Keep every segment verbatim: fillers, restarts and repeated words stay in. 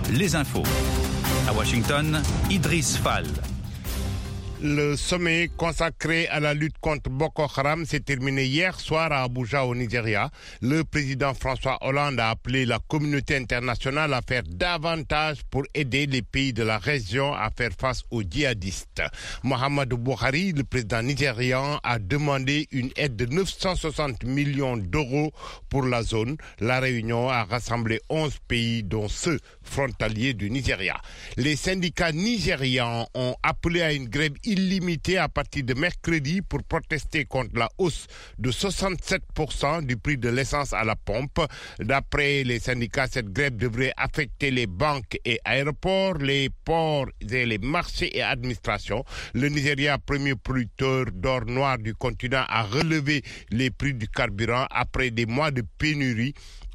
les infos. À Washington, Idriss Fall. Le sommet consacré à la lutte contre Boko Haram s'est terminé hier soir à Abuja au Nigeria. Le président François Hollande a appelé la communauté internationale à faire davantage pour aider les pays de la région à faire face aux djihadistes. Muhammadu Buhari, le président nigérian, a demandé une aide de neuf cent soixante millions d'euros pour la zone. La réunion a rassemblé onze pays, dont ceux frontaliers du Nigeria. Les syndicats nigérians ont appelé à une grève illimité à partir de mercredi pour protester contre la hausse de soixante-sept pour cent du prix de l'essence à la pompe. D'après les syndicats, cette grève devrait affecter les banques et aéroports, les ports et les marchés et administrations. Le Nigeria, premier producteur d'or noir du continent, a relevé les prix du carburant après des mois de pénurie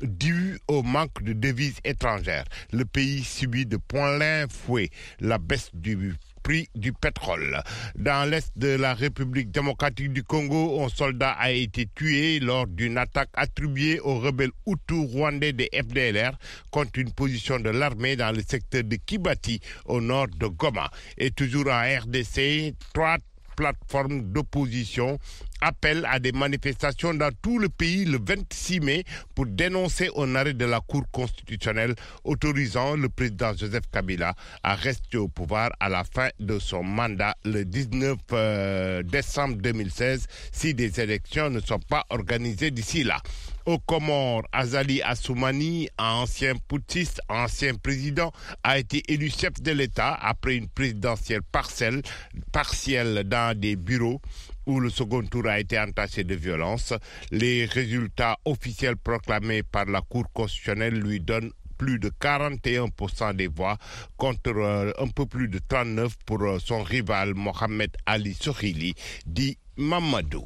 dû au manque de devises étrangères. Le pays subit de plein fouet la baisse du prix du pétrole. Dans l'est de la République démocratique du Congo, un soldat a été tué lors d'une attaque attribuée aux rebelles Hutus rwandais des F D L R contre une position de l'armée dans le secteur de Kibati au nord de Goma. Et toujours en R D C, trois plateformes d'opposition appellent à des manifestations dans tout le pays le vingt-six mai pour dénoncer un arrêt de la Cour constitutionnelle autorisant le président Joseph Kabila à rester au pouvoir à la fin de son mandat le dix-neuf décembre deux mille seize si des élections ne sont pas organisées d'ici là. Aux Comores, Azali Assoumani, ancien putschiste, ancien président, a été élu chef de l'État après une présidentielle partielle, partielle dans des bureaux où le second tour a été entaché de violence. Les résultats officiels proclamés par la Cour constitutionnelle lui donnent plus de quarante et un pour cent des voix contre euh, un peu plus de trente-neuf pour euh, son rival Mohamed Ali Sohili, dit Mamadou.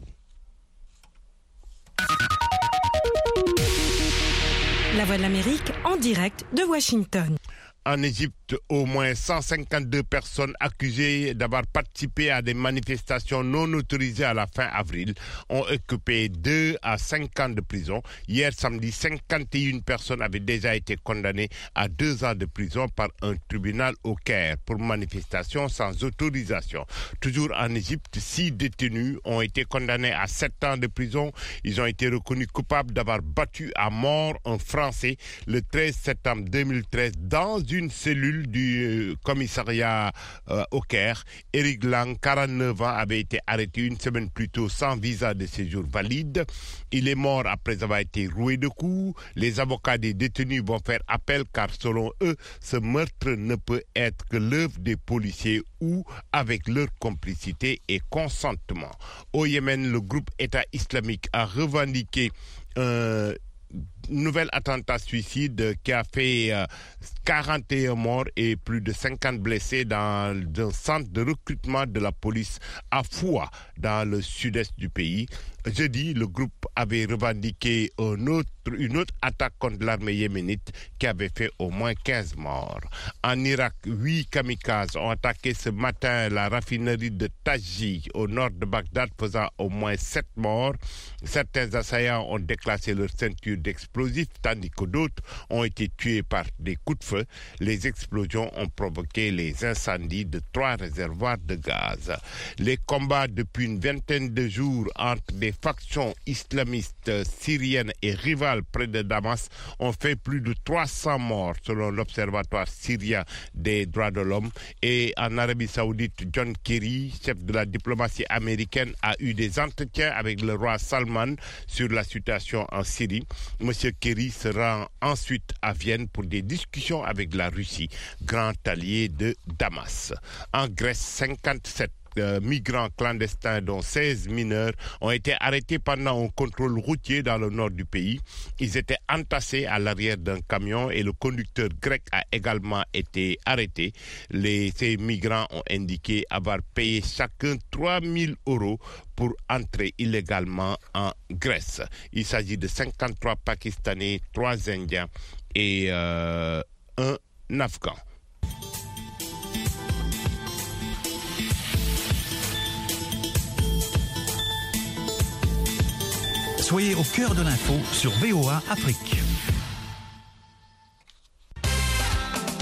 La Voix de l'Amérique en direct de Washington. En Égypte, au moins cent cinquante-deux personnes accusées d'avoir participé à des manifestations non autorisées à la fin avril ont occupé deux à cinq ans de prison. Hier samedi, cinquante et une personnes avaient déjà été condamnées à deux ans de prison par un tribunal au Caire pour manifestation sans autorisation. Toujours en Égypte, six détenus ont été condamnés à sept ans de prison. Ils ont été reconnus coupables d'avoir battu à mort un Français le treize septembre deux mille treize dans une une cellule du euh, commissariat euh, au Caire. Eric Lang, quarante-neuf ans, avait été arrêté une semaine plus tôt sans visa de séjour valide. Il est mort après avoir été roué de coups. Les avocats des détenus vont faire appel car selon eux, ce meurtre ne peut être que l'œuvre des policiers ou avec leur complicité et consentement. Au Yémen, le groupe État islamique a revendiqué un euh, nouvel attentat suicide qui a fait euh, quarante et un morts et plus de cinquante blessés dans un centre de recrutement de la police à Foua, dans le sud-est du pays. Jeudi, le groupe avait revendiqué un autre, une autre attaque contre l'armée yéménite qui avait fait au moins quinze morts. En Irak, huit kamikazes ont attaqué ce matin la raffinerie de Taji au nord de Bagdad, faisant au moins sept morts. Certains assaillants ont déclassé leur ceinture d'explosifs, tandis que d'autres ont été tués par des coups de feu. Les explosions ont provoqué les incendies de trois réservoirs de gaz. Les combats depuis une vingtaine de jours entre des factions islamistes syriennes et rivales près de Damas ont fait plus de trois cents morts selon l'Observatoire syrien des droits de l'homme. Et en Arabie Saoudite, John Kerry, chef de la diplomatie américaine, a eu des entretiens avec le roi Salman sur la situation en Syrie. Monsieur Kerry se rend ensuite à Vienne pour des discussions avec la Russie, grand allié de Damas. En Grèce, cinquante-sept Euh, migrants clandestins, dont seize mineurs, ont été arrêtés pendant un contrôle routier dans le nord du pays. Ils étaient entassés à l'arrière d'un camion et le conducteur grec a également été arrêté. Les, ces migrants ont indiqué avoir payé chacun trois mille euros pour entrer illégalement en Grèce. Il s'agit de cinquante-trois Pakistanais, trois Indiens et euh, un Afghan. Soyez au cœur de l'info sur V O A Afrique.